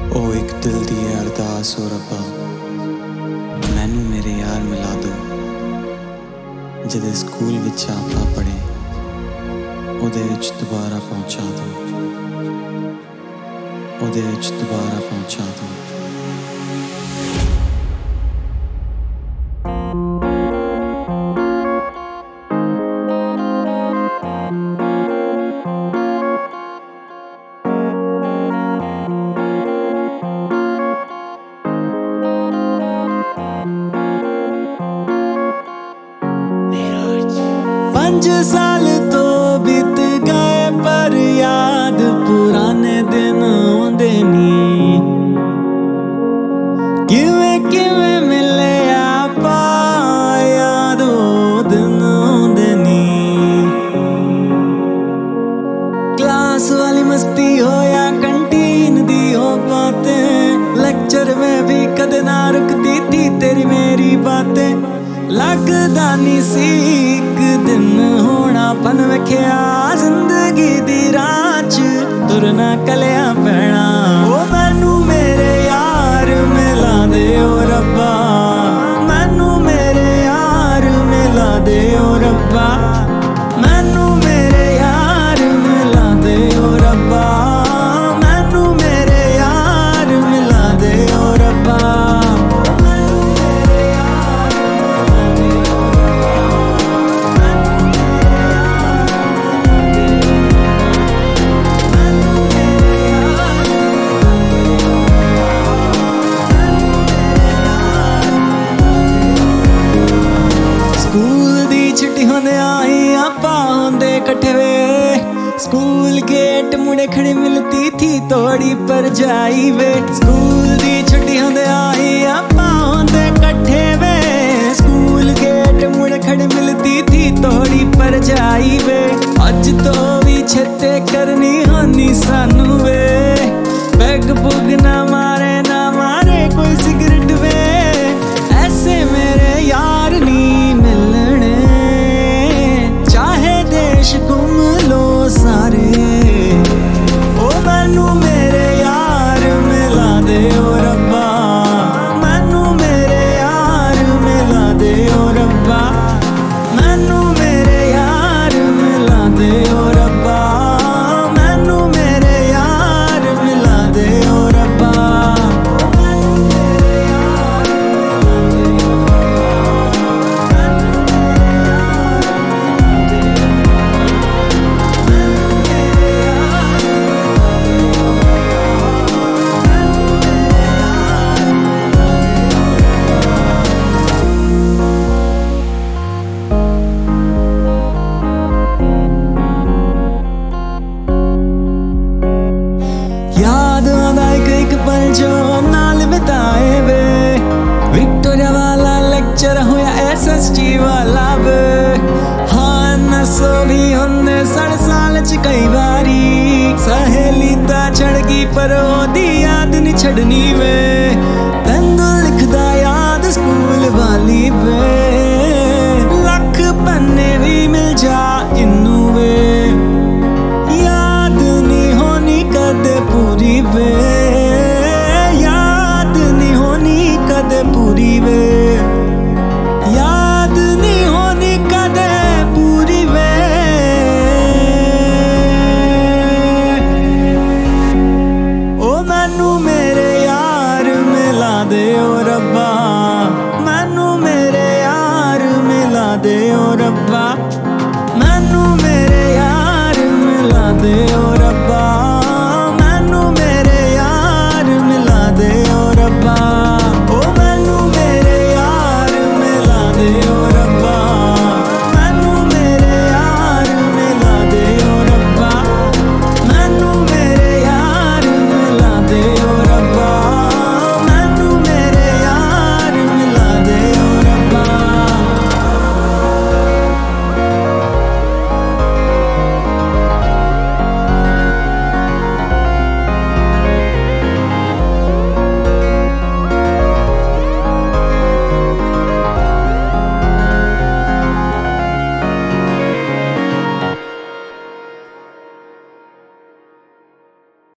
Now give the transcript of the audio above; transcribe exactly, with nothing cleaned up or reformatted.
ओ एक दिल दी अरदास हो रब्बा, मैनू मेरे यार मिला दो जिहदे स्कूल विच आपा पढ़े उहदे विच दोबारा पहुँचा दो, उहदे विच दोबारा पहुँचा दो। पंज साल तो बीत गए पर याद पुराने दिन आउंदे नी, किवें किवें मिले आपा याद ओ दिन आउंदे नी। क्लास वाली मस्ती हो या कंटीन दी हो बातें, लेक्चर में भी कदे ना रुकती थी तेरी मेरी बातें। लगदा नी सी इक दिन होना पन वेख्या जिंदगी दी राह च तुरना कलिया पैना। ओ मैनू मेरे यार मिला दे ओ रब्बा, मैनू मेरे यार मिला दे ओ रब्बा, मैनू मेरे यार मिला दे ओ रब्बा, मैनू मेरे यार मिला दे ओ रब्बा। कट्ठे वे स्कूल गेट मुड़े खड़े मिलती थी तोड़ी पर जाई वे, स्कूल दी छुट्टी होंदे आई आपा होंदे कट्ठे वे, स्कूल गेट मुड़े खड़े मिलती थी तोड़ी पर जाई वे। अज तो भी छेते करनी होनी सानू वे, पैग पुग ना मारे ना मारे कोई सिगरेट वे, ऐसे मेरे यार नी मिलने चाहे देश घूम लो सारे। ओ मैनू मेरे यार मिला दे ओ रब्बा, मैनू मेरे यार मिला दे ओ रब्बा, मैनू मेरे यार मिला दे ओ रब्बा, मैनू मेरे यार मिला दे ओ रब्बा। याद आंदा एक पल जो नाल बिताए वे, विक्टोरिया वाला लेक्चर होया एस एस टी वाला वे। हाँ नसो भी होंदे साढ़े साल च कई बारी, सहेली ता चढ़ गई पर ओदी याद नहीं छड़नी वे, तैनू लिखदा याद स्कूल वाली वे, लख पन्ने भी मिल जा इनू वे, याद नहीं होनी कदे पूरी वे, याद नहीं होनी कदे पूरी वे, याद नहीं होनी कदे पूरी वे। ओ मैनू मेरे यार मिला दे ओ